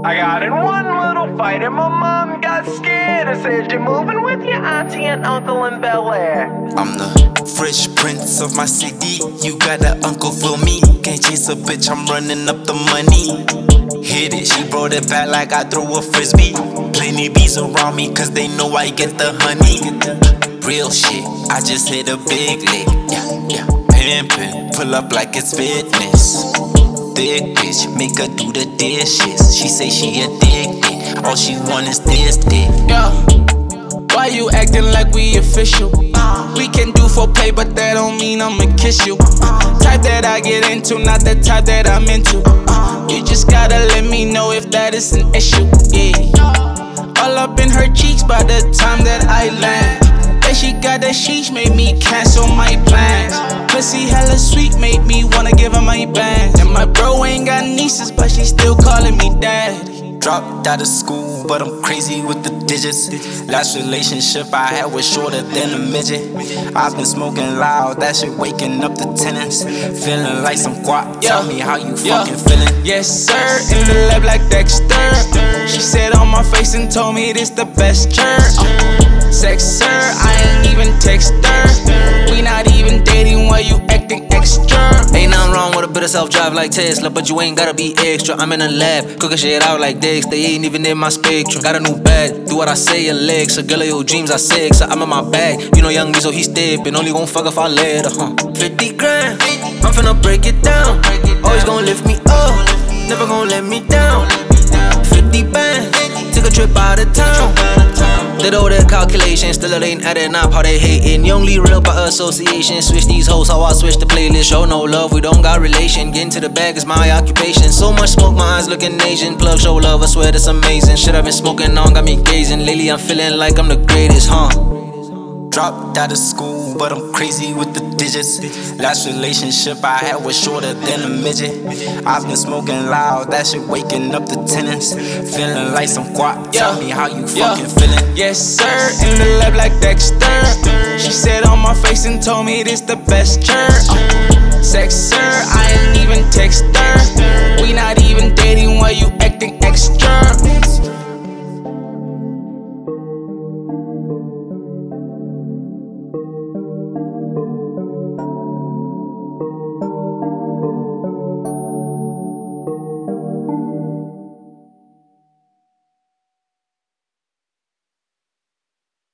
I got in one little fight and my mom got scared and said, "You're moving with your auntie and uncle in Bel Air." I'm the Fresh Prince of my city. You got an uncle for me. Can't chase a bitch, I'm running up the money. Hit it, she brought it back like I throw a frisbee. Plenty bees around me, cause they know I get the honey. Real shit, I just hit a big lick. Yeah. Pimpin', pull up like it's fitness. Thick bitch, make her do the dishes. She say she addicted, all she want is this dick. Yeah, why you acting like we official? We can do for pay, but that don't mean I'ma kiss you. Type that I get into, not the type that I'm into. You just gotta let me know if that is an issue. Yeah, all up in her cheeks by the time that I land. That she got the sheesh made me cancel my plans. Pussy hella sweet made me wanna give her my bands. And my bro ain't got nieces, but she still calling me daddy. Dropped out of school, but I'm crazy with the digits. Last relationship I had was shorter than a midget. I've been smoking loud, that shit waking up the tenants. Feeling like some guap, tell me how you fucking feeling. Yes sir, in the lab like Dexter. She said on my face and told me this the best church. Sex sir, I ain't even text her. We not even dating, why you acting extra? Ain't nothing wrong with a bit of self-drive like Tesla, but you ain't gotta be extra. I'm in the lab, cooking shit out like Dex. They ain't even in my spectrum. Got a new bag, do what I say, your legs. A girl of your dreams, I sex. I'm in my bag. You know young me, so he steppin'. Only gon' fuck if I let her. 50 grand, I'm finna break it down. Always gon' lift me up, never gon' let me down. 50 band, took a trip out of town. Did all that calculation, still it ain't adding up how they hating. You only real by association. Switch these hoes, how I switch the playlist. Show no love, we don't got relation. Getting to the bag is my occupation. So much smoke, my eyes looking Asian. Plug show love, I swear that's amazing. Shit I've been smoking on, got me gazing. Lately I'm feeling like I'm the greatest, Dropped out of school, but I'm crazy with the digits. Last relationship I had was shorter than a midget. I've been smoking loud, that shit waking up the tenants. Feeling like some guap, tell me how you fucking feeling. Yes sir, in the lab like Dexter. She said on my face and told me this the best church. Sex sir, I ain't even text her. We not even dating, why you acting extra?